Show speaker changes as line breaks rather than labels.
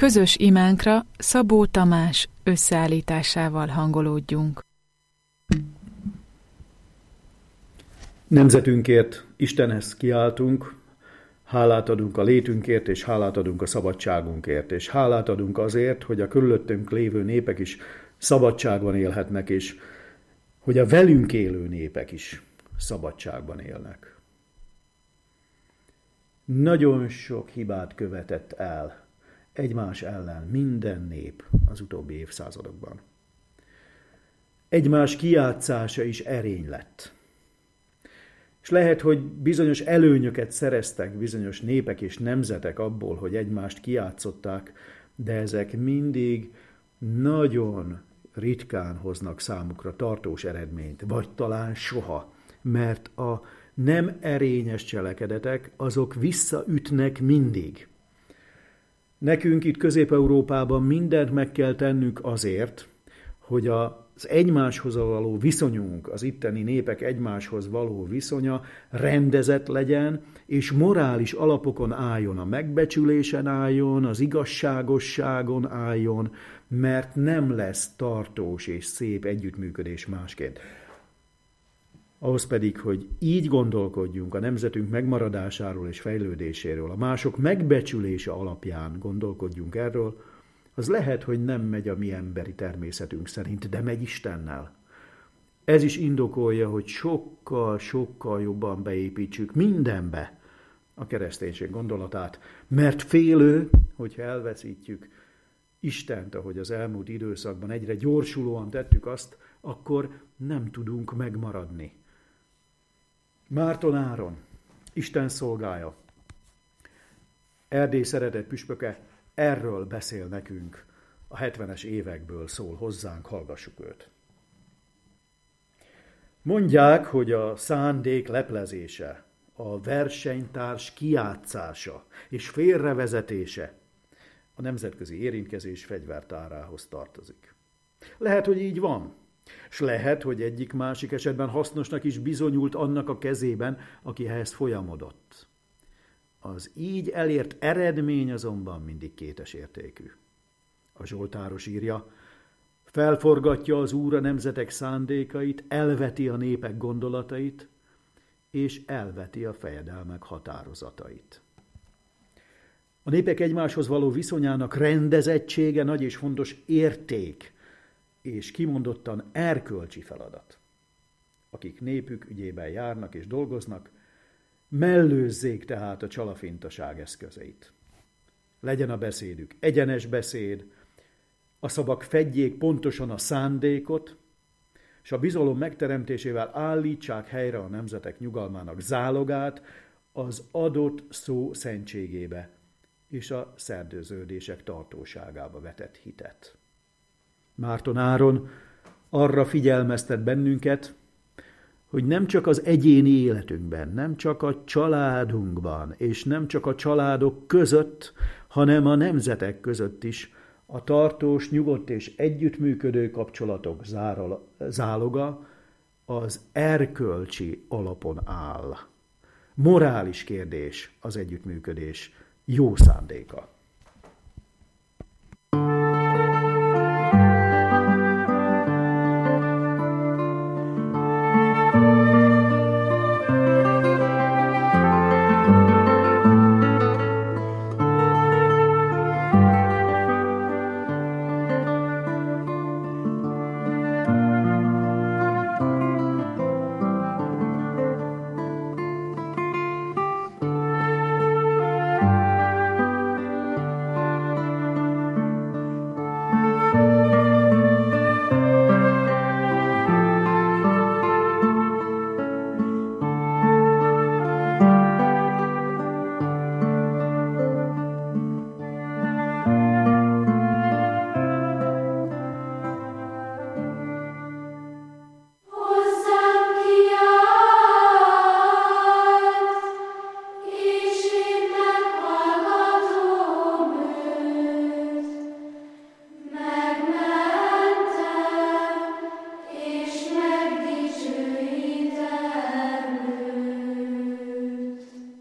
Közös imánkra Szabó Tamás összeállításával hangolódjunk.
Nemzetünkért Istenhez kiáltunk, hálát adunk a létünkért, és hálát adunk a szabadságunkért, és hálát adunk azért, hogy a körülöttünk lévő népek is szabadságban élhetnek, és hogy a velünk élő népek is szabadságban élnek. Nagyon sok hibát követett el egymás ellen minden nép az utóbbi évszázadokban. Egymás kijátszása is erény lett. És lehet, hogy bizonyos előnyöket szereztek bizonyos népek és nemzetek abból, hogy egymást kijátszották, de ezek mindig nagyon ritkán hoznak számukra tartós eredményt, vagy talán soha, mert a nem erényes cselekedetek, azok visszaütnek mindig. Nekünk itt Közép-Európában mindent meg kell tennünk azért, hogy az egymáshoz való viszonyunk, az itteni népek egymáshoz való viszonya rendezett legyen, és morális alapokon álljon, a megbecsülésen álljon, az igazságosságon álljon, mert nem lesz tartós és szép együttműködés másként. Ahhoz pedig, hogy így gondolkodjunk a nemzetünk megmaradásáról és fejlődéséről, a mások megbecsülése alapján gondolkodjunk erről, az lehet, hogy nem megy a mi emberi természetünk szerint, de megy Istennel. Ez is indokolja, hogy sokkal jobban beépítsük mindenbe a kereszténység gondolatát, mert félő, hogyha elveszítjük Istent, ahogy az elmúlt időszakban egyre gyorsulóan tettük azt, akkor nem tudunk megmaradni. Márton Áron, Isten szolgája, Erdély szeretett püspöke, erről beszél nekünk, a 70-es évekből szól hozzánk, hallgassuk őt. Mondják, hogy a szándék leplezése, a versenytárs kijátszása és félrevezetése a nemzetközi érintkezés fegyvertárához tartozik. Lehet, hogy így van, és lehet, hogy egyik-másik esetben hasznosnak is bizonyult annak a kezében, aki ehhez folyamodott. Az így elért eredmény azonban mindig kétes értékű. A Zsoltáros írja, felforgatja az Úr a nemzetek szándékait, elveti a népek gondolatait, és elveti a fejedelmek határozatait. A népek egymáshoz való viszonyának rendezettsége nagy és fontos érték, és kimondottan erkölcsi feladat. Akik népük ügyében járnak és dolgoznak, mellőzzék tehát a csalafintaság eszközeit. Legyen a beszédük egyenes beszéd, a szavak fedjék pontosan a szándékot, és a bizalom megteremtésével állítsák helyre a nemzetek nyugalmának zálogát az adott szó szentségébe és a szerződések tartóságába vetett hitet. Márton Áron arra figyelmeztet bennünket, hogy nem csak az egyéni életünkben, nem csak a családunkban, és nem csak a családok között, hanem a nemzetek között is a tartós, nyugodt és együttműködő kapcsolatok záloga az erkölcsi alapon áll. Morális kérdés az együttműködés jó szándéka.